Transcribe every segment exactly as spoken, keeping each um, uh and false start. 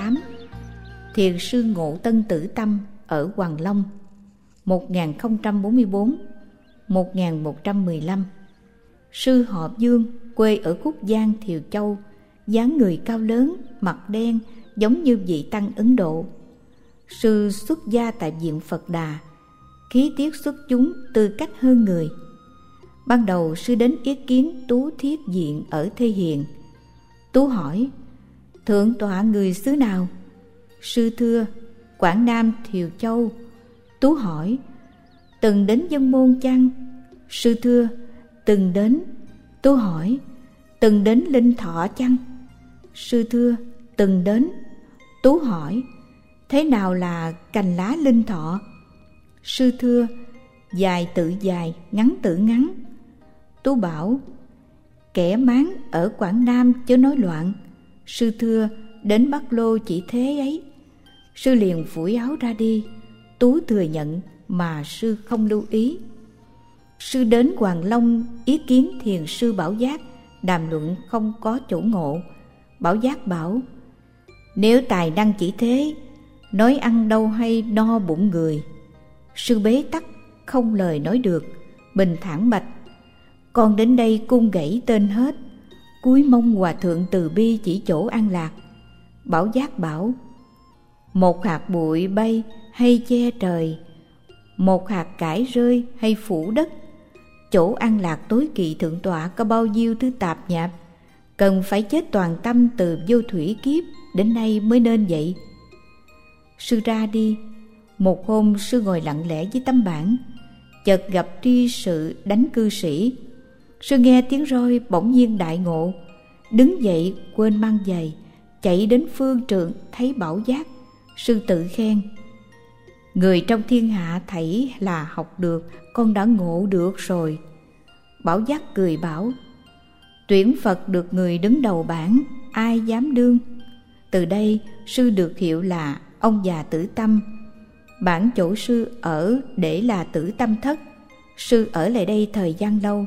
tám. Thiền sư Ngộ Tân Tử Tâm ở Hoàng Long một nghìn không trăm bốn mươi tư đến một nghìn một trăm mười lăm. Sư họ Dương, quê ở Khúc Giang, Thiều Châu, dáng người cao lớn, mặt đen, giống như vị tăng Ấn Độ. Sư xuất gia tại viện Phật Đà, khí tiết xuất chúng, tư cách hơn người. Ban đầu sư đến ý kiến Tú Thiết Diện ở Thê Hiền. Tú hỏi: thượng tọa người xứ nào? Sư thưa: Quảng Nam, Thiều Châu. Tú hỏi: từng đến Dân Môn chăng? Sư thưa: từng đến. Tú hỏi: từng đến Linh Thọ chăng? Sư thưa: từng đến. Tú hỏi: thế nào là cành lá Linh Thọ? Sư thưa: dài tự dài, ngắn tự ngắn. Tú bảo: kẻ mán ở Quảng Nam chớ nói loạn. Sư thưa: đến Bắc Lô chỉ thế ấy. Sư liền phủi áo ra đi. Tú thừa nhận mà sư không lưu ý. Sư đến Hoàng Long ý kiến thiền sư Bảo Giác, đàm luận không có chỗ ngộ. Bảo Giác bảo: nếu tài năng chỉ thế, nói ăn đâu hay no bụng người. Sư bế tắc không lời nói được, bình thản bạch: con đến đây cung gãy tên hết, cúi mong hòa thượng từ bi chỉ chỗ an lạc. Bảo Giác bảo: một hạt bụi bay hay che trời, một hạt cải rơi hay phủ đất, chỗ an lạc tối kỵ thượng tọa có bao nhiêu thứ tạp nhạp, cần phải chết toàn tâm từ vô thủy kiếp đến nay mới nên vậy. Sư ra đi. Một hôm sư ngồi lặng lẽ với tấm bảng, chợt gặp tri sự đánh cư sĩ. Sư nghe tiếng roi bỗng nhiên đại ngộ, đứng dậy quên mang giày, chạy đến phương trượng thấy Bảo Giác. Sư tự khen: người trong thiên hạ thảy là học được, con đã ngộ được rồi. Bảo Giác cười bảo: tuyển Phật được người đứng đầu bảng, ai dám đương. Từ đây sư được hiệu là ông già Tử Tâm. Bản chỗ sư ở để là Tử Tâm Thất. Sư ở lại đây thời gian lâu.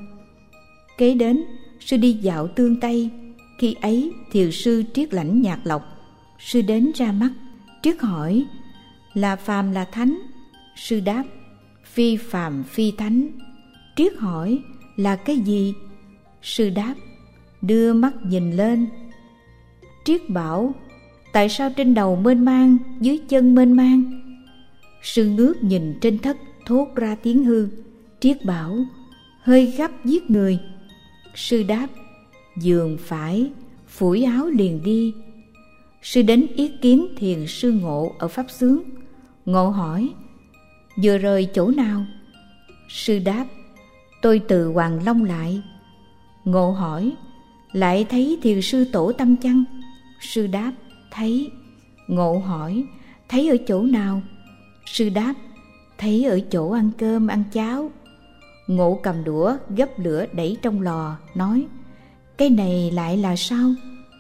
Kế đến sư đi dạo Tương Tây. Khi ấy thiền sư Triết Lãnh Nhạc Lộc. Sư đến ra mắt. Triết hỏi: là phàm là thánh? Sư đáp: phi phàm phi thánh. Triết hỏi: là cái gì? Sư đáp: đưa mắt nhìn lên. Triết bảo: tại sao trên đầu mênh mang, dưới chân mênh mang? Sư ngước nhìn trên thất, thốt ra tiếng hư. Triết bảo: hơi gấp giết người. Sư đáp: giường phải, phủi áo liền đi. Sư đến ý kiến thiền sư Ngộ ở Pháp Xướng. Ngộ hỏi: vừa rời chỗ nào? Sư đáp: tôi từ Hoàng Long lại. Ngộ hỏi: lại thấy thiền sư Tổ Tâm chăng? Sư đáp: thấy. Ngộ hỏi: thấy ở chỗ nào? Sư đáp: thấy ở chỗ ăn cơm ăn cháo. Ngộ cầm đũa gấp lửa đẩy trong lò, nói: cái này lại là sao?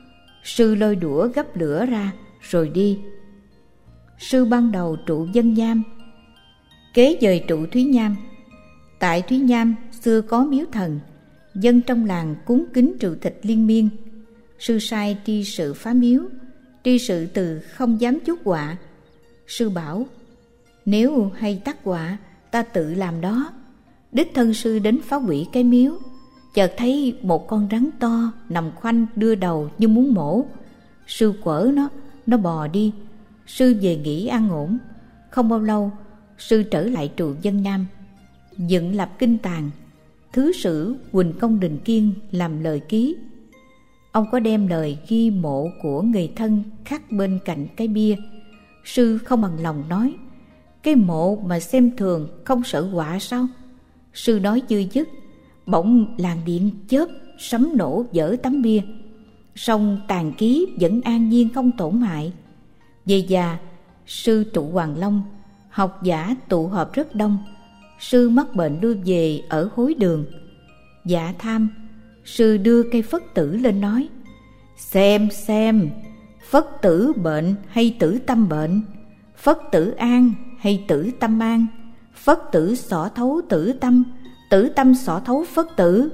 Sư lôi đũa gấp lửa ra rồi đi. Sư ban đầu trụ Dân Nham, kế dời trụ Thúy Nham. Tại Thúy Nham xưa có miếu thần, dân trong làng cúng kính trừ thịt liên miên. Sư sai tri sự phá miếu. Tri sự từ không dám chuốc họa. Sư bảo: nếu hay tắc họa, ta tự làm đó. Đích thân sư đến phá hủy cái miếu. Chợt thấy một con rắn to nằm khoanh đưa đầu như muốn mổ. Sư quở nó, nó bò đi. Sư về nghỉ an ổn. Không bao lâu, sư trở lại trụ Dân Nam, dựng lập kinh tàng. Thứ sử Huỳnh Công Đình Kiên làm lời ký. Ông có đem lời ghi mộ của người thân khắc bên cạnh cái bia. Sư không bằng lòng nói: cái mộ mà xem thường không sợ họa sao? Sư nói chưa dứt, bỗng làn điện chớp sấm nổ vỡ tấm bia. Song tàn ký vẫn an nhiên không tổn hại. Về già, sư trụ Hoàng Long, học giả tụ họp rất đông. Sư mắc bệnh đưa về ở Hối Đường. Dạ tham, sư đưa cây phất tử lên nói: xem xem, phất tử bệnh hay tử tâm bệnh, phất tử an hay tử tâm an, phất tử xỏ thấu tử tâm, tử tâm xỏ thấu phất tử.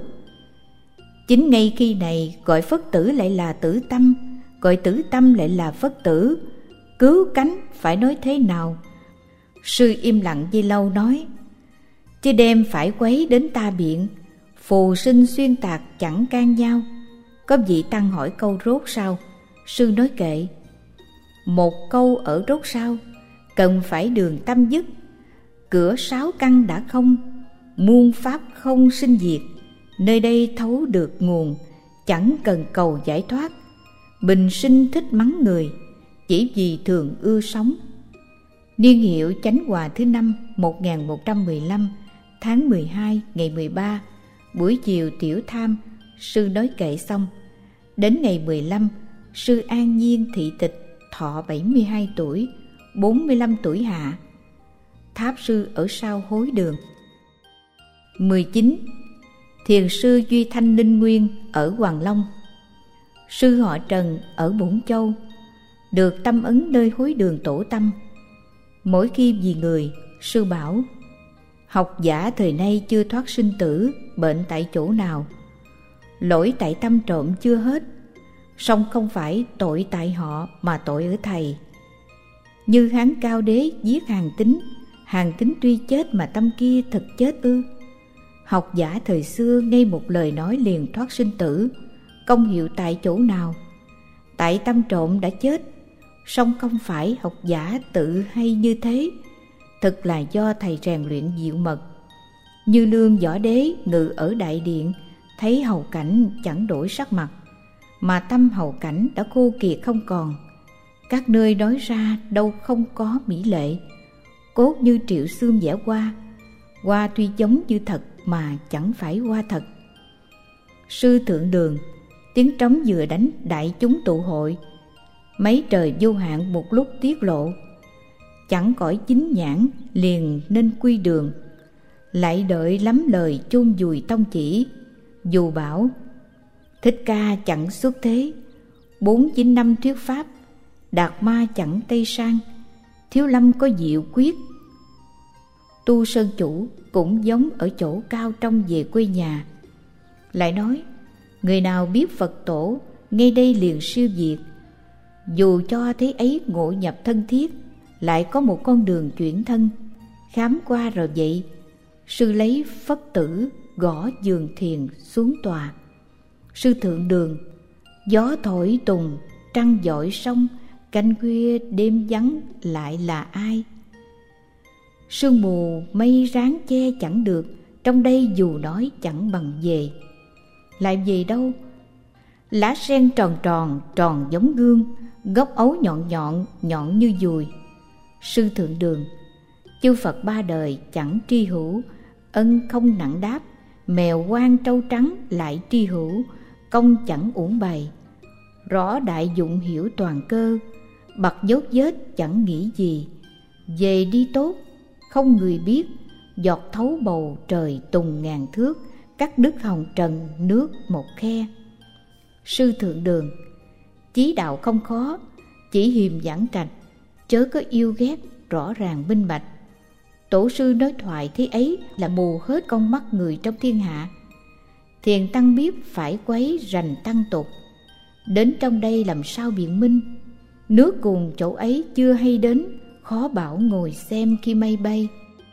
Chính ngay khi này gọi phất tử lại là tử tâm, gọi tử tâm lại là phất tử. cứu cánh phải nói thế nào? Sư im lặng giây lâu nói: chứ đem phải quấy đến ta biện, phù sinh xuyên tạc chẳng can nhau. Có vị tăng hỏi câu rốt sao? Sư nói kệ. Một câu ở rốt sao, cần phải đường tâm dứt. Cửa sáu căn đã không, muôn pháp không sinh diệt. Nơi đây thấu được nguồn, chẳng cần cầu giải thoát. Bình sinh thích mắng người, chỉ vì thường ưa sống. Niên hiệu Chánh Hòa thứ năm một nghìn một trăm mười lăm, tháng mười hai ngày mười ba, buổi chiều tiểu tham. Sư nói kệ xong. Đến ngày mười lăm, sư an nhiên thị tịch, thọ bảy mươi hai tuổi, bốn mươi lăm tuổi hạ. Tháp sư ở sau hối đường. mười chín. Thiền sư Duy Thanh Ninh Nguyên ở Hoàng Long. Sư họ Trần ở Bổn Châu, được tâm ấn nơi hối đường tổ tâm. Mỗi khi vì người, sư bảo: học giả thời nay chưa thoát sinh tử, bệnh tại chỗ nào? Lỗi tại tâm trộm chưa hết, song không phải tội tại họ mà tội ở thầy. Như Hán Cao Đế giết Hàn Tín, Hàn Tín tuy chết mà tâm kia thực chết ư? Học giả thời xưa ngay một lời nói liền thoát sinh tử, công hiệu tại chỗ nào? Tại tâm trộm đã chết, song không phải học giả tự hay như thế, thực là do thầy rèn luyện diệu mật. Như Lương Võ Đế ngự ở đại điện, thấy hầu cảnh chẳng đổi sắc mặt, mà tâm hầu cảnh đã khô kiệt không còn. Các nơi nói ra đâu không có mỹ lệ, cốt như triệu xương vẽ hoa. Hoa tuy giống như thật mà chẳng phải hoa thật. Sư Thượng Đường, tiếng trống vừa đánh đại chúng tụ hội, mấy trời vô hạn một lúc tiết lộ. Chẳng cõi chính nhãn liền nên quy đường, lại đợi lắm lời chôn vùi tông chỉ. Dù bảo Thích Ca chẳng xuất thế, bốn chín năm thuyết pháp, Đạt Ma chẳng tây sang, Thiếu Lâm có diệu quyết. Tu Sơn Chủ cũng giống ở chỗ cao trong về quê nhà. Lại nói, người nào biết Phật tổ, ngay đây liền siêu diệt. Dù cho thế ấy ngộ nhập thân thiết, lại có một con đường chuyển thân. Khám qua rồi vậy, sư lấy phất tử gõ giường thiền xuống tòa. Sư Thượng Đường, gió thổi tùng, trăng dọi sông, canh khuya đêm vắng lại là ai? Sương mù mây ráng che chẳng được, trong đây dù nói chẳng bằng về. Lại về đâu? Lá sen tròn tròn, tròn giống gương, gốc ấu nhọn nhọn, nhọn như dùi. Sư Thượng Đường, chư Phật ba đời chẳng tri hữu, ân không nặng đáp. Mèo quan trâu trắng lại tri hữu, công chẳng uổng bày. Rõ đại dụng hiểu toàn cơ, bặt dốt vết chẳng nghĩ gì. Về đi tốt, không người biết, giọt thấu bầu trời tùng ngàn thước, cắt đứt hồng trần nước một khe. Sư Thượng Đường, chí đạo không khó, chỉ hiềm giảng trạch, chớ có yêu ghét, rõ ràng minh bạch. Tổ sư nói thoại thế ấy là mù hết con mắt người trong thiên hạ. Thiền tăng biết phải quấy rành tăng tục, đến trong đây làm sao biện minh. Nước cùng chỗ ấy chưa hay đến, khó bảo ngồi xem khi mây bay.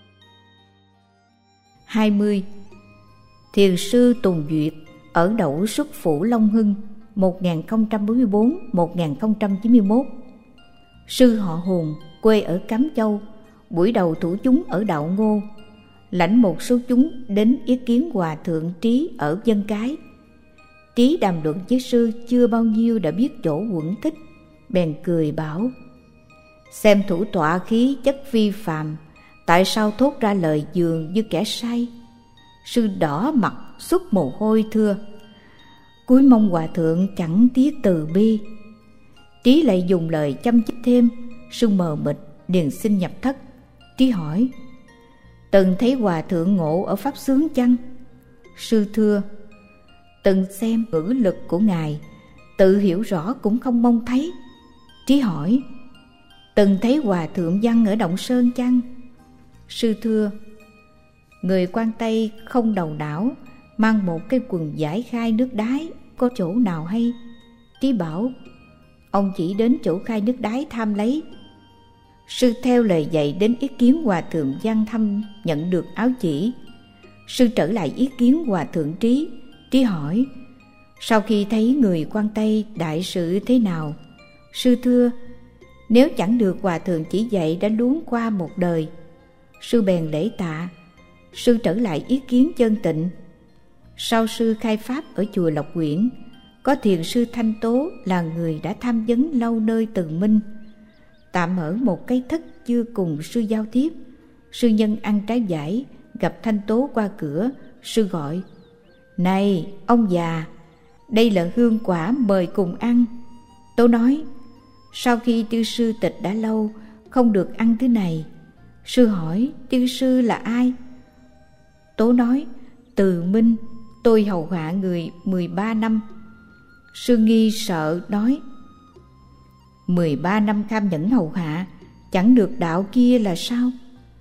hai mươi. Thiền sư Tùng Duyệt ở Đậu Xuất Phủ Long Hưng một nghìn không trăm bốn mươi bốn đến một nghìn không trăm chín mươi mốt. Sư họ Hùng, quê ở Cám Châu, buổi đầu thủ chúng ở Đạo Ngô. Lãnh một số chúng đến ý kiến Hòa Thượng Trí ở Vân Cái. Trí đàm luận với sư chưa bao nhiêu đã biết chỗ quẩn tích, bèn cười bảo: xem thủ tọa khí chất vi phàm, tại sao thốt ra lời dường như kẻ say? Sư đỏ mặt xuất mồ hôi thưa: cúi mong Hòa Thượng chẳng tiếc từ bi. Trí lại dùng lời chăm chích thêm. Sư mờ mịt liền xin nhập thất. Trí hỏi: từng thấy Hòa Thượng ngộ ở pháp xướng chăng? Sư thưa: từng xem ngữ lực của ngài, tự hiểu rõ cũng không mong thấy. Trí hỏi: từng thấy Hòa Thượng văn ở Động Sơn chăng? Sư thưa: người quan Tây không đầu đảo, mang một cái quần vải khai nước đái, có chỗ nào hay? Trí bảo: ông chỉ đến chỗ khai nước đái tham lấy, Sư theo lời dạy đến ý kiến hòa thượng Văn Thâm nhận được áo chỉ. Sư trở lại ý kiến hòa thượng Trí. Trí hỏi: sau khi thấy người Quan Tây đại sự thế nào? Sư thưa: nếu chẳng được hòa thượng chỉ dạy đã luống qua một đời. Sư bèn lễ tạ. Sư trở lại ý kiến Chân Tịnh. Sau sư khai pháp ở chùa Lộc Quyển, có thiền sư Thanh Tố là người đã tham vấn lâu nơi Từ Minh. Tạm ở một cái thất chưa cùng sư giao tiếp. Sư nhân ăn trái vải, gặp Thanh Tố qua cửa. Sư gọi: này ông già, đây là hương quả mời cùng ăn. Tố nói: sau khi tiêu sư tịch đã lâu, không được ăn thứ này. Sư hỏi: tiêu sư là ai? Tố nói: Từ Minh, tôi hầu hạ người mười ba năm. Sư nghi sợ nói: mười ba năm kham nhẫn hầu hạ, chẳng được đạo kia là sao?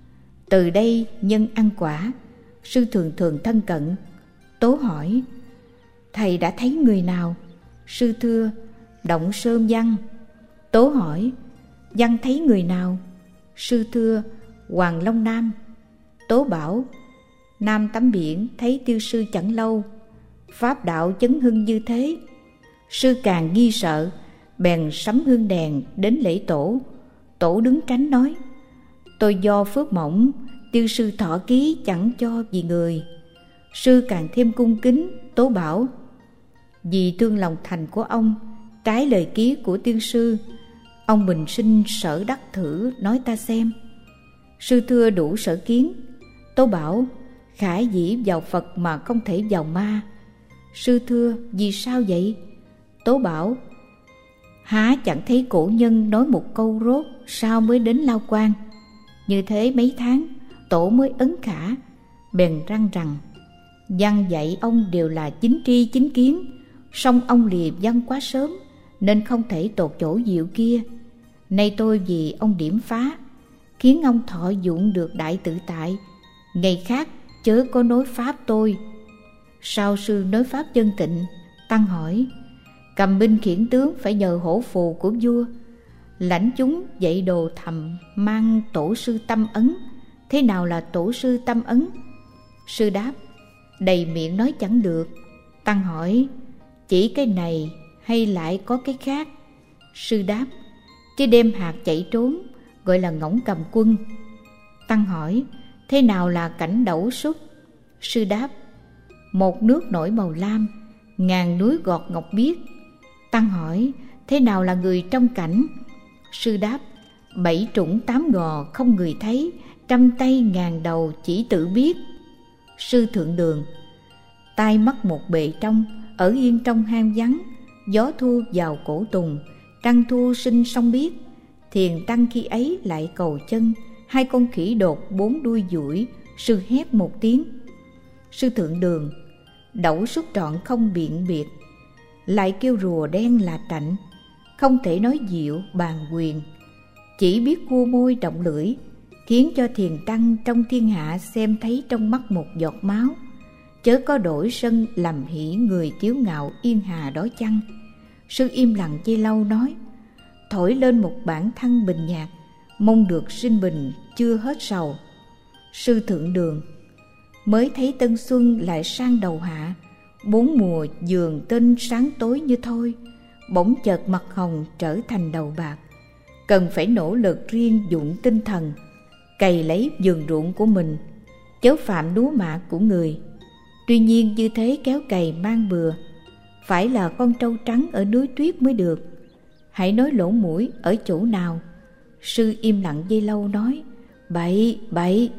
Từ đây nhân ăn quả, sư thường thường thân cận. Tố hỏi: thầy đã thấy người nào? Sư thưa: Động Sơn Văn. Tố hỏi: Văn thấy người nào? Sư thưa: Hoàng Long Nam. Tố bảo: Nam tắm biển thấy tiêu sư chẳng lâu, pháp đạo chấn hưng như thế. Sư càng nghi sợ, bèn sắm hương đèn đến lễ tổ. Tổ đứng tránh nói: tôi do phước mỏng, tiêu sư thọ ký chẳng cho vì người. Sư càng thêm cung kính. Tố bảo: vì thương lòng thành của ông, trái lời ký của tiên sư, ông bình sinh sở đắc thử nói ta xem. Sư thưa: đủ sở kiến. Tố bảo: khả dĩ vào Phật mà không thể vào ma. Sư thưa: vì sao vậy? Tố bảo: há chẳng thấy cổ nhân nói một câu rốt sao mới đến Lao Quan. Như thế mấy tháng, tổ mới ấn khả, bèn răng rằng: văn dạy ông đều là chính tri chính kiến, song ông lìa văn quá sớm, nên không thể tột chỗ diệu kia. Nay tôi vì ông điểm phá, khiến ông thọ dụng được đại tự tại. Ngày khác chớ có nói pháp tôi. Sau sư nói pháp Chân Tịnh. Tăng hỏi: cầm binh khiển tướng phải nhờ hổ phù của vua, lãnh chúng dạy đồ thầm mang tổ sư tâm ấn. Thế nào là tổ sư tâm ấn? Sư đáp: đầy miệng nói chẳng được. Tăng hỏi: chỉ cái này hay lại có cái khác? Sư đáp: chứ đem hạt chạy trốn gọi là ngỗng cầm quân. Tăng hỏi: thế nào là cảnh đẩu xuất? Sư đáp: một nước nổi màu lam, ngàn núi gọt ngọc biếc. Tăng hỏi: thế nào là người trong cảnh? Sư đáp: bảy trũng tám gò không người thấy, trăm tay ngàn đầu chỉ tự biết. Sư thượng đường: tai mắt một bề trong, ở yên trong hang vắng, gió thu vào cổ tùng, trăng thu sinh sông biết. Thiền tăng khi ấy lại cầu chân, hai con khỉ đột bốn đuôi duỗi. Sư hét một tiếng. Sư thượng đường: đẩu xuất trọn không biện biệt, lại kêu rùa đen là trạnh, không thể nói diệu bàn quyền, chỉ biết cua môi động lưỡi, khiến cho thiền tăng trong thiên hạ xem thấy trong mắt một giọt máu. Chớ có đổi sân làm hỷ người kiêu ngạo yên hà đó chăng? Sư im lặng chi lâu nói: thổi lên một bản thăng bình nhạc, mong được sinh bình chưa hết sầu. Sư thượng đường: mới thấy tân xuân lại sang đầu hạ, bốn mùa giường tinh sáng tối như thôi, bỗng chợt mặt hồng trở thành đầu bạc. Cần phải nỗ lực riêng dụng tinh thần, cày lấy vườn ruộng của mình, chớ phạm lúa mạ của người. Tuy nhiên như thế kéo cày mang bừa, phải là con trâu trắng ở núi tuyết mới được. Hãy nói lỗ mũi ở chỗ nào? Sư im lặng giây lâu nói: bậy bậy.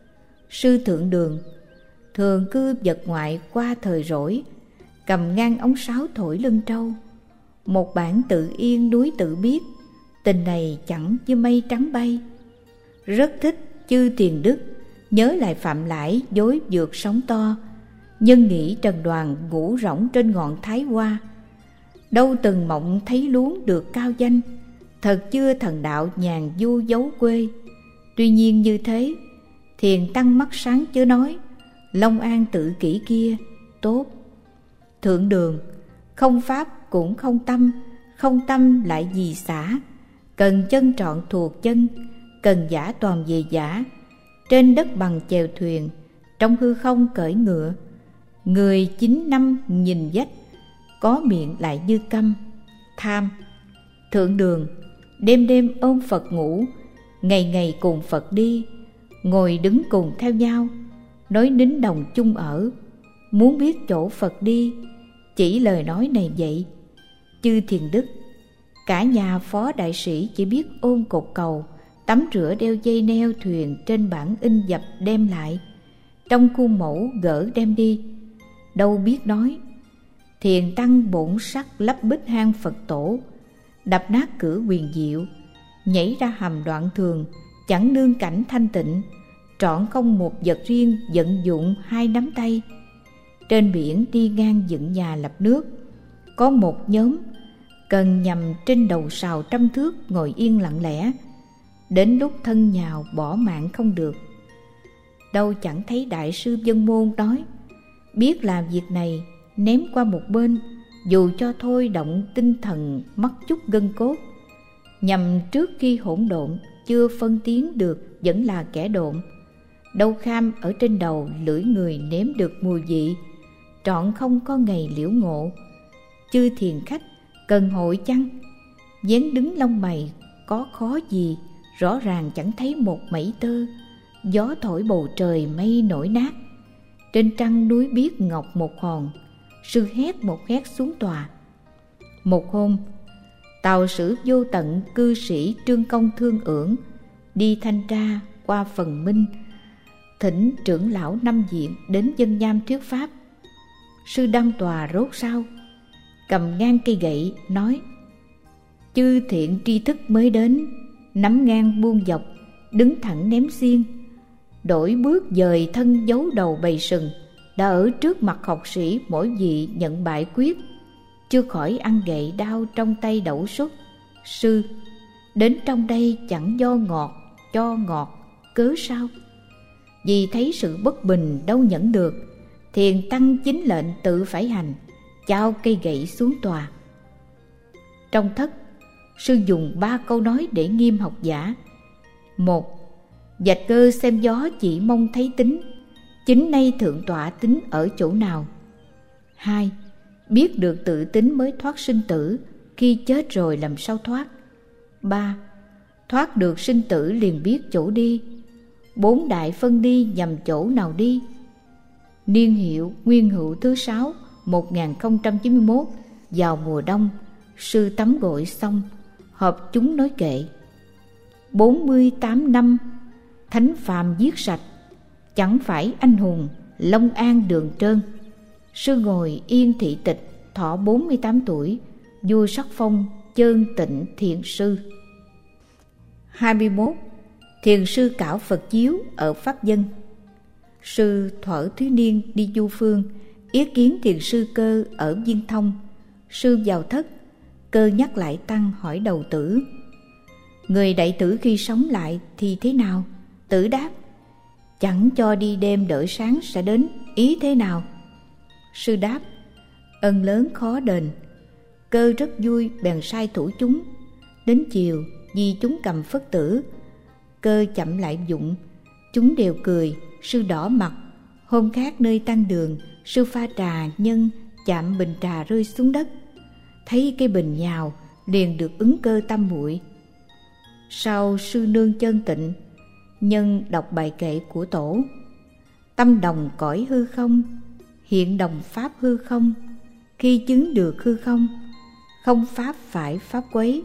Sư thượng đường: thường cư vật ngoại qua thời rỗi, cầm ngang ống sáo thổi lưng trâu. Một bản tự yên núi tự biết, tình này chẳng như mây trắng bay. Rất thích chư tiền đức, nhớ lại phạm lãi dối vượt sóng to. Nhân nghĩ trần đoàn ngủ rỗng trên ngọn Thái Hoa, đâu từng mộng thấy luống được cao danh. Thật chưa thần đạo nhàn du giấu quê. Tuy nhiên như thế, thiền tăng mắt sáng chớ nói, Long An tự kỷ kia tốt. Thượng đường: không pháp cũng không tâm, không tâm lại gì xả. Cần chân trọn thuộc chân, cần giả toàn về giả, trên đất bằng chèo thuyền, trong hư không cởi ngựa. Người chín năm nhìn dách, có miệng lại như câm. Tham. Thượng đường, đêm đêm ôm Phật ngủ, ngày ngày cùng Phật đi, ngồi đứng cùng theo nhau, nói nín đồng chung ở. Muốn biết chỗ Phật đi, chỉ lời nói này vậy. Chư thiền đức, cả nhà phó đại sĩ chỉ biết ôm cột cầu, tắm rửa đeo dây neo thuyền trên bản in dập đem lại, trong khuôn mẫu gỡ đem đi. Đâu biết nói, thiền tăng bổn sắc lấp bích hang Phật tổ, đập nát cửa quyền diệu, nhảy ra hầm đoạn thường, chẳng nương cảnh thanh tịnh, trọn không một vật riêng vận dụng hai nắm tay. Trên biển đi ngang dựng nhà lập nước, có một nhóm cần nhằm trên đầu sào trăm thước ngồi yên lặng lẽ, đến lúc thân nhào bỏ mạng không được. Đâu chẳng thấy đại sư Vân Môn nói, biết làm việc này ném qua một bên, dù cho thôi động tinh thần mất chút gân cốt, nhằm trước khi hỗn độn chưa phân tiến được vẫn là kẻ độn. Đâu kham ở trên đầu lưỡi người nếm được mùi vị, trọn không có ngày liễu ngộ. Chư thiền khách cần hội chăng? Dáng đứng lông mày có khó gì, rõ ràng chẳng thấy một mảy tơ. Gió thổi bầu trời mây nổi nát, trên trăng núi biếc ngọc một hòn, sư hét một hét xuống tòa. Một hôm, tàu sử vô tận cư sĩ Trương Công Thương Ưởng đi thanh tra qua Phần Minh, thỉnh trưởng lão năm viện đến dân nham thuyết pháp. Sư đăng tòa rốt ráo, cầm ngang cây gậy nói: chư thiện tri thức mới đến, nắm ngang buông dọc, đứng thẳng ném xiên, đổi bước dời thân giấu đầu bầy sừng, đã ở trước mặt học sĩ mỗi vị nhận bại quyết, chưa khỏi ăn gậy đao trong tay đẩu xuất. Sư đến trong đây chẳng do ngọt cho ngọt, cớ sao? Vì thấy sự bất bình đâu nhẫn được, thiền tăng chính lệnh tự phải hành, chao cây gậy xuống tòa. Trong thất, sư dùng ba câu nói để nghiêm học giả. Một, dạch cơ xem gió chỉ mong thấy tính, chính nay thượng tọa tính ở chỗ nào. Hai, biết được tự tính mới thoát sinh tử, khi chết rồi làm sao thoát. Ba, thoát được sinh tử liền biết chỗ đi. Bốn đại phân đi nhằm chỗ nào đi. Niên hiệu Nguyên Hữu thứ sáu, một nghìn không trăm chín mươi mốt, vào mùa đông, sư tắm gội xong, họp chúng nói kệ. Bốn mươi tám năm, thánh phàm giết sạch, chẳng phải anh hùng, Long An đường trơn. Sư ngồi yên thị tịch, thọ bốn mươi tám tuổi, vua sắc phong Chơn Tịnh Thiền Sư. Hai mươi mốt. Thiền sư cảo Phật chiếu ở Pháp Dân. Sư thuở thiếu niên đi du phương, yết kiến thiền sư Cơ ở Viên Thông. Sư vào thất, Cơ nhắc lại tăng hỏi đầu tử: người đệ tử khi sống lại thì thế nào? Tử đáp: chẳng cho đi đêm đợi sáng sẽ đến, ý thế nào? Sư đáp: ân lớn khó đền. Cơ rất vui, bèn sai thủ chúng. Đến chiều, vì chúng cầm phất tử, Cơ chậm lại dụng, chúng đều cười. Sư đỏ mặt. Hôm khác nơi tăng đường, sư pha trà nhân chạm bình trà rơi xuống đất, thấy cây bình nhào, liền được ứng cơ tâm muội. Sau sư nương Chân Tịnh nhân đọc bài kệ của tổ: tâm đồng cõi hư không, hiện đồng pháp hư không, khi chứng được hư không, không pháp phải pháp quấy.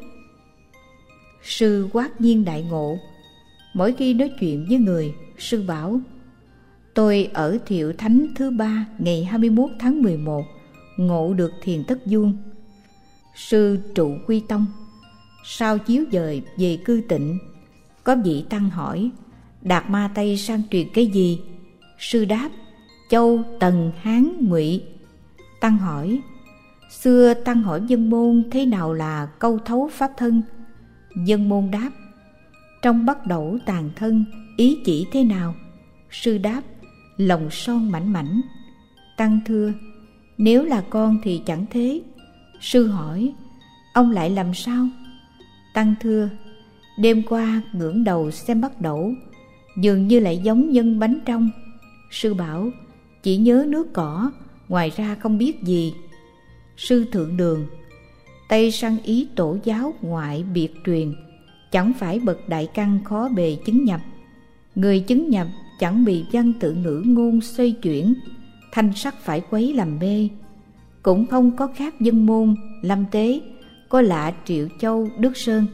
Sư quát nhiên đại ngộ. Mỗi khi nói chuyện với người, sư bảo: tôi ở Thiệu Thánh thứ ba ngày hai mươi mốt tháng mười một ngộ được thiền tất vuông. Sư trụ quy tông. Sau chiếu dời về cư Tịnh, có vị tăng hỏi: Đạt Ma Tây sang truyền cái gì? Sư đáp: Châu, Tần, Hán, Ngụy. Tăng hỏi: xưa tăng hỏi Vân Môn thế nào là câu thấu pháp thân? Vân Môn đáp: trong bắt đẩu tàn thân, ý chỉ thế nào? Sư đáp: lòng son mảnh mảnh. Tăng thưa: nếu là con thì chẳng thế. Sư hỏi: ông lại làm sao? Tăng thưa: Đêm qua ngẩng đầu xem bắt đẩu, dường như lại giống nhân bánh trong. Sư bảo chỉ nhớ nước cỏ, ngoài ra không biết gì. Sư Thượng Đường: Tây săn ý tổ giáo ngoại biệt truyền, chẳng phải bậc đại căn khó bề chứng nhập. Người chứng nhập chẳng bị văn tự ngữ ngôn xoay chuyển, thanh sắc phải quấy làm mê. Cũng không có khác dân môn, lâm tế, có lạ Triệu Châu, Đức Sơn.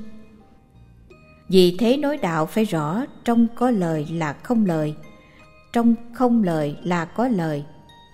Vì thế nói đạo phải rõ, trong có lời là không lời, trong không lời là có lời.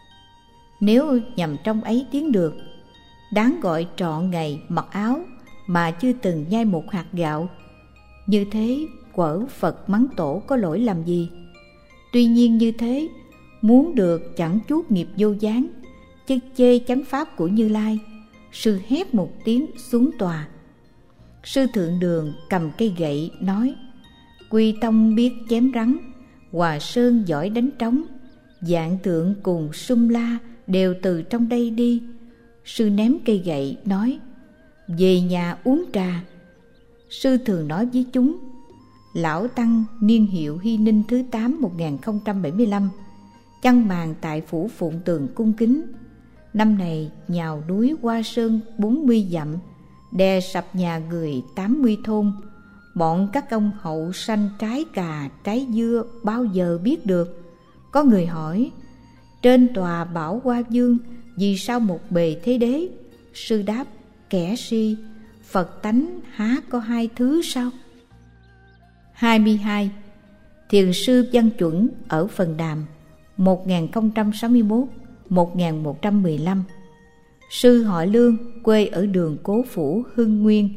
Nếu nhằm trong ấy tiến được, đáng gọi trọn ngày mặc áo mà chưa từng nhai một hạt gạo. Như thế quở Phật mắng tổ có lỗi làm gì? Tuy nhiên như thế, muốn được chẳng chuốc nghiệp vô gián, chứ chê chánh pháp của Như Lai. Sư hét một tiếng xuống tòa. Sư Thượng Đường cầm cây gậy nói: Quy Tông biết chém rắn, Hòa Sơn giỏi đánh trống, Dạng Tượng cùng Sum La đều từ trong đây đi. Sư ném cây gậy nói: Về nhà uống trà. Sư thường nói với chúng: Lão Tăng niên hiệu Hy Ninh thứ tám một nghìn không trăm bảy mươi lăm, chăn màn tại phủ Phụng Tường cung kính. Năm này nhào núi Hoa Sơn bốn mươi dặm, đè sập nhà người tám mươi thôn. Bọn các ông hậu sanh trái cà trái dưa bao giờ biết được. Có người hỏi: Trên tòa bảo Hoa Dương vì sao một bề thế đế? Sư đáp: Kẻ si, Phật tánh há có hai thứ sao? hai mươi hai. Thiền sư Văn Chuẩn ở Phần Đàm một nghìn không trăm sáu mươi mốt đến một nghìn một trăm mười lăm. Sư họ Lương, quê ở đường Cố Phủ, Hưng Nguyên.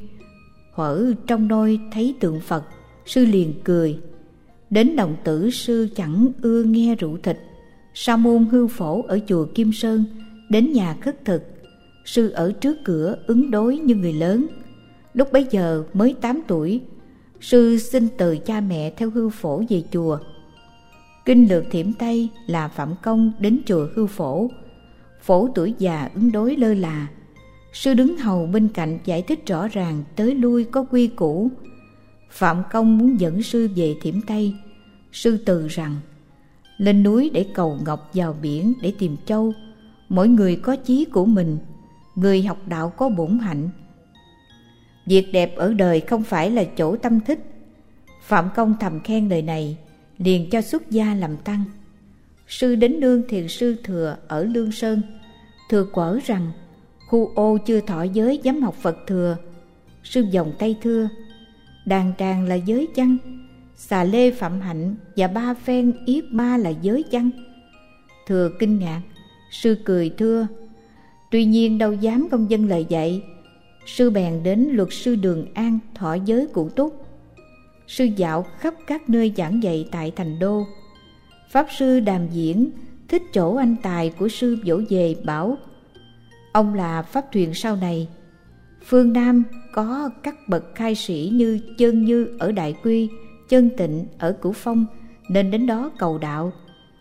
Ở trong nôi thấy tượng Phật, sư liền cười. Đến Đồng Tử sư chẳng ưa nghe rượu thịt. Sa môn Hư Phổ ở chùa Kim Sơn đến nhà khất thực. Sư ở trước cửa ứng đối như người lớn. Lúc bấy giờ mới tám tuổi, sư xin từ cha mẹ theo Hư Phổ về chùa. Kinh lược Thiểm Tây là Phạm Công đến chùa Hư Phổ. Phổ tuổi già ứng đối lơ là. Sư đứng hầu bên cạnh giải thích rõ ràng tới lui có quy củ. Phạm Công muốn dẫn sư về Thiểm Tây. Sư từ rằng: Lên núi để cầu ngọc, vào biển để tìm châu. Mỗi người có chí của mình, người học đạo có bổn hạnh. Việc đẹp ở đời không phải là chỗ tâm thích. Phạm Công thầm khen lời này, liền cho xuất gia làm tăng. Sư đến nương thiền sư Thừa ở Lương Sơn. Thừa quở rằng khu ô chưa thọ giới dám học Phật Thừa. Sư vòng tay thưa: Đàn tràng là giới chăng? Xà lê Phạm Hạnh và ba phen yết ma là giới chăng? Thừa kinh ngạc. Sư cười thưa: Tuy nhiên đâu dám không dâng lời dạy. Sư bèn đến luật sư Đường An thọ giới cụ túc. Sư dạo khắp các nơi giảng dạy tại thành đô. Pháp sư Đàm Diễn thích chỗ anh tài của sư vỗ về bảo: Ông là pháp thuyền sau này. Phương Nam có các bậc khai sĩ như Chân Như ở Đại Quy, Chân Tịnh ở Cửu Phong, nên đến đó cầu đạo.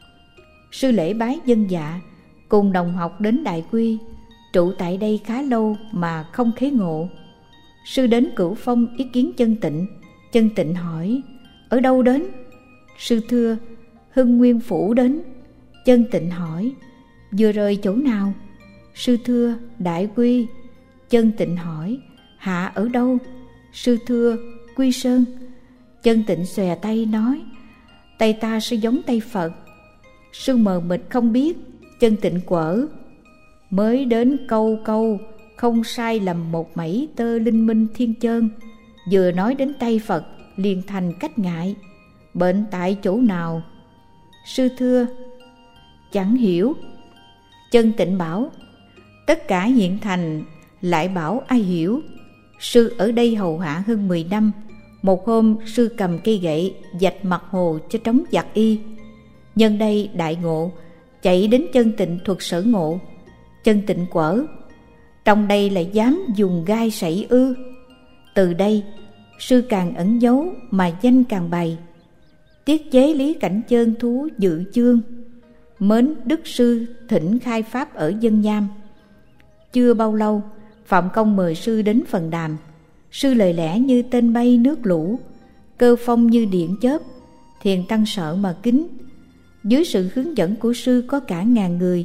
Sư lễ bái dân dạ, cùng đồng học đến Đại Quy, trụ tại đây khá lâu mà không khế ngộ. Sư đến Cửu Phong ý kiến Chân Tịnh. Chân Tịnh hỏi: Ở đâu đến? Sư thưa: Hưng Nguyên Phủ đến. Chân Tịnh hỏi: Vừa rời chỗ nào? Sư thưa: Đại Quy. Chân Tịnh hỏi: Hạ ở đâu? Sư thưa: Quy Sơn. Chân Tịnh xòe tay nói: Tay ta sẽ giống tay Phật. Sư mờ mịt không biết. Chân Tịnh quở: Mới đến câu câu, không sai lầm một mảy tơ linh minh thiên chơn. Vừa nói đến tay Phật liền thành cách ngại. Bệnh tại chỗ nào? Sư thưa: Chẳng hiểu. Chân Tịnh bảo: Tất cả hiện thành, lại bảo ai hiểu. Sư ở đây hầu hạ hơn mười năm. Một hôm sư cầm cây gậy vạch mặt hồ cho trống giặc y. Nhân đây đại ngộ, chạy đến Chân Tịnh thuật sở ngộ. Chân Tịnh quở: Trong đây lại dám dùng gai sảy ư? Từ đây sư càng ẩn giấu mà danh càng bày. Tiết chế lý cảnh chơn thú dự chương. Mến đức sư thỉnh khai pháp ở Dân Nham. Chưa bao lâu, Phạm Công mời sư đến Phần Đàm. Sư lời lẽ như tên bay nước lũ, cơ phong như điện chớp. Thiền tăng sợ mà kính. Dưới sự hướng dẫn của sư có cả ngàn người.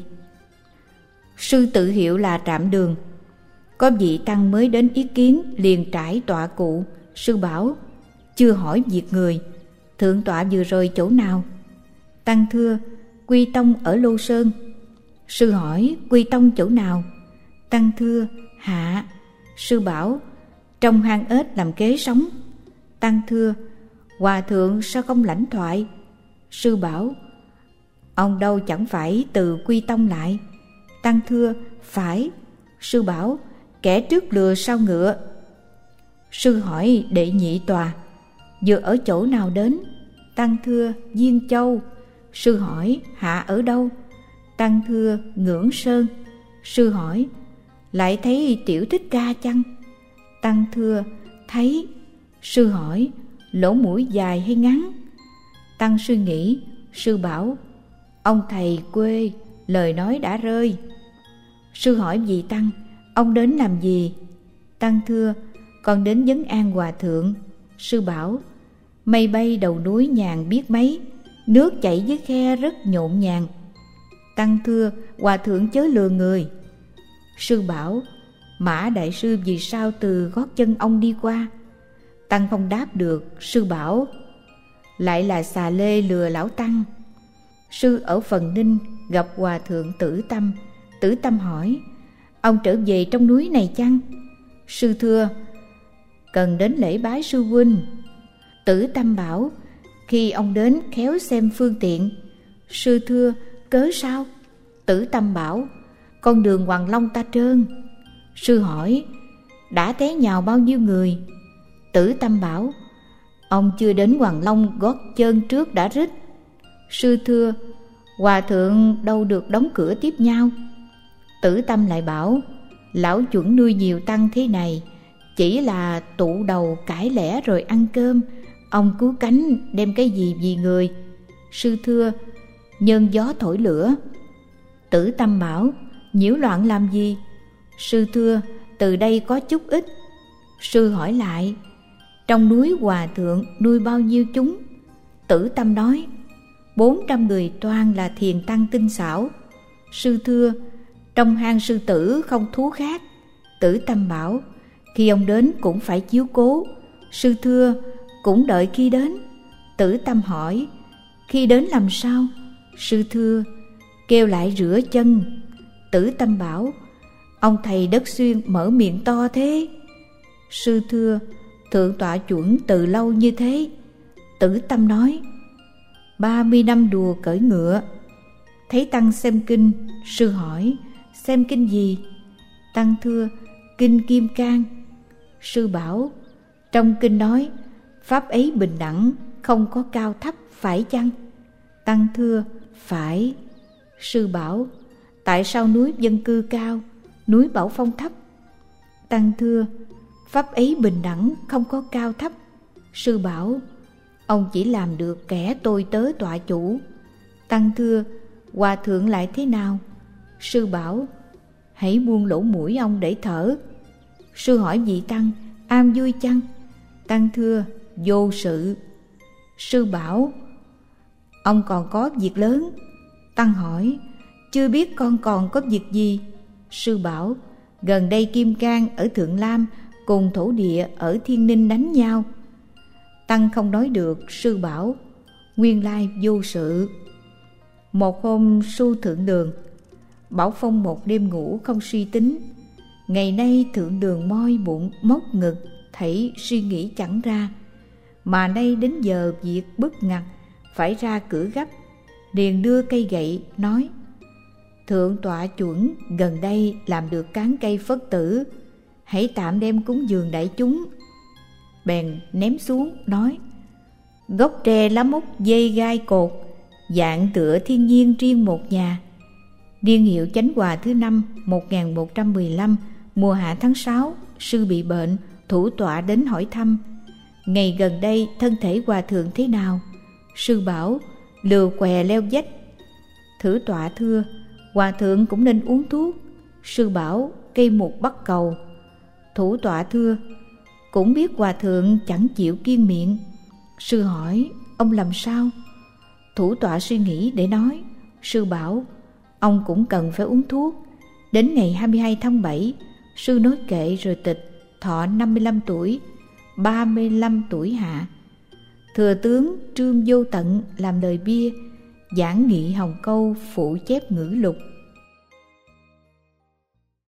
Sư tự hiệu là Trạm Đường. Có vị tăng mới đến ý kiến, liền trải tọa cụ. Sư bảo: chưa hỏi việc người, thượng tọa vừa rồi chỗ nào? Tăng thưa: Quy Tông ở Lô Sơn. Sư hỏi: Quy Tông chỗ nào? Tăng thưa: Hạ. Sư bảo: trong hang ếch làm kế sống. Tăng thưa: Hòa thượng sao không lãnh thoại? Sư bảo: ông đâu chẳng phải từ Quy Tông lại. Tăng thưa: phải. Sư bảo: kẻ trước lừa sau ngựa. Sư hỏi đệ nhị tòa: vừa ở chỗ nào đến? Tăng thưa: Diên Châu. Sư hỏi: hạ ở đâu? Tăng thưa: Ngưỡng Sơn. Sư hỏi: lại thấy Tiểu Thích Ca chăng? Tăng thưa: thấy. Sư hỏi: lỗ mũi dài hay ngắn? Tăng suy nghĩ. Sư bảo: ông thầy quê, lời nói đã rơi. Sư hỏi vị tăng: ông đến làm gì? Tăng thưa: con đến vấn an hòa thượng. Sư bảo: mây bay đầu núi nhàn biết mấy, nước chảy dưới khe rất nhộn nhàng. Tăng thưa: hòa thượng chớ lừa người. Sư bảo: Mã đại sư vì sao từ gót chân ông đi qua? Tăng không đáp được. Sư bảo: lại là xà lê lừa lão tăng. Sư ở Phần Ninh gặp hòa thượng Tử Tâm. Tử Tâm hỏi: ông trở về trong núi này chăng? Sư thưa: cần đến lễ bái sư huynh. Tử Tâm bảo: khi ông đến khéo xem phương tiện. Sư thưa: cớ sao? Tử Tâm bảo: con đường Hoàng Long ta trơn. Sư hỏi: đã té nhào bao nhiêu người? Tử Tâm bảo: ông chưa đến Hoàng Long gót chân trước đã rít. Sư thưa: hòa thượng đâu được đóng cửa tiếp nhau. Tử Tâm lại bảo: lão chuẩn nuôi nhiều tăng thế này, chỉ là tụ đầu cãi lẽ rồi ăn cơm, ông cứu cánh đem cái gì vì người? Sư thưa: nhân gió thổi lửa. Tử Tâm bảo: nhiễu loạn làm gì? Sư thưa: từ đây có chút ít. Sư hỏi lại: trong núi hòa thượng nuôi bao nhiêu chúng? Tử Tâm nói: bốn trăm người toan là thiền tăng tinh xảo. Sư thưa: trong hang sư tử không thú khác. Tử Tâm bảo: khi ông đến cũng phải chiếu cố. Sư thưa: cũng đợi khi đến. Tử Tâm hỏi: khi đến làm sao? Sư thưa: kêu lại rửa chân. Tử Tâm bảo: ông thầy Đất Xuyên mở miệng to thế. Sư thưa: thượng tọa chuẩn từ lâu như thế. Tử Tâm nói: ba mươi năm đùa cưỡi ngựa. Thấy tăng xem kinh. Sư hỏi: xem kinh gì? Tăng thưa: kinh Kim Cang. Sư bảo: trong kinh nói pháp ấy bình đẳng, không có cao thấp, phải chăng? Tăng thưa: phải. Sư bảo: tại sao núi dân cư cao, núi Bảo Phong thấp? Tăng thưa: pháp ấy bình đẳng, không có cao thấp. Sư bảo: ông chỉ làm được kẻ tôi tớ tọa chủ. Tăng thưa: hòa thượng lại thế nào? Sư bảo: hãy buông lỗ mũi ông để thở. Sư hỏi vị tăng: am vui chăng? Tăng thưa: vô sự. Sư bảo: ông còn có việc lớn. Tăng hỏi: chưa biết con còn có việc gì? Sư bảo: gần đây Kim Cang ở Thượng Lam cùng thổ địa ở Thiên Ninh đánh nhau. Tăng không nói được. Sư bảo: nguyên lai vô sự. Một hôm su thượng đường, Bảo Phong một đêm ngủ không suy tính. Ngày nay thượng đường moi bụng móc ngực, thảy suy nghĩ chẳng ra. Mà nay đến giờ việc bức ngặt, phải ra cửa gấp, liền đưa cây gậy nói: thượng tọa chuẩn gần đây làm được cán cây Phất tử, hãy tạm đem cúng dường đại chúng. Bèn ném xuống nói: gốc tre lá mốc dây gai cột, dạng tựa thiên nhiên riêng một nhà. Niên hiệu Chánh Hòa thứ năm một nghìn một trăm mười lăm, mùa hạ tháng sáu, sư bị bệnh, thủ tọa đến hỏi thăm. Ngày gần đây thân thể hòa thượng thế nào? Sư bảo: lừa què leo vách. Thử tọa thưa: hòa thượng cũng nên uống thuốc. Sư bảo: cây mục bắt cầu. Thủ tọa thưa: cũng biết hòa thượng chẳng chịu kiêng miệng. Sư hỏi: ông làm sao? Thủ tọa suy nghĩ để nói. Sư bảo: ông cũng cần phải uống thuốc. Đến ngày hai mươi hai tháng bảy, sư nói kệ rồi tịch, thọ năm mươi lăm tuổi, ba mươi lăm tuổi hạ. Thừa tướng Trương Vô Tận làm lời bia, giảng nghị Hồng Câu phụ chép ngữ lục.